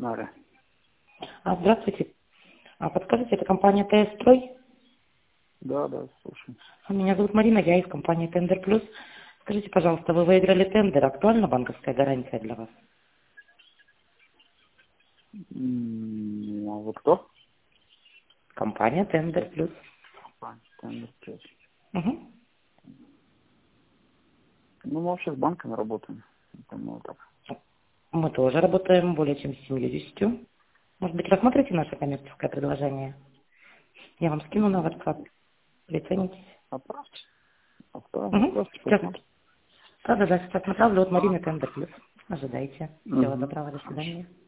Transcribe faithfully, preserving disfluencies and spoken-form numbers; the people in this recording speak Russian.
Алло. А, здравствуйте. А, подскажите, это компания ТС Строй? Да, да, слушай. А, Меня зовут Марина, я из компании Тендер Плюс. Скажите, пожалуйста, вы выиграли тендер, актуальна банковская гарантия для вас? М, А вы кто? Компания Тендер Плюс. А, Тендер Плюс. Угу. Ну, мы вообще с банками работаем. Поэтому так. Мы тоже работаем более чем с семьюдесятью. Может быть, рассмотрите наше коммерческое предложение? Я вам скину на WhatsApp. Приценитесь. Отправьте. Отправьте, Угу. отправьте, Сейчас. посмотрим. Да-да-да, сейчас направлю от А. Марины Тендер Плюс. Ожидайте. Всего Угу. доброго, до Хорошо. свидания.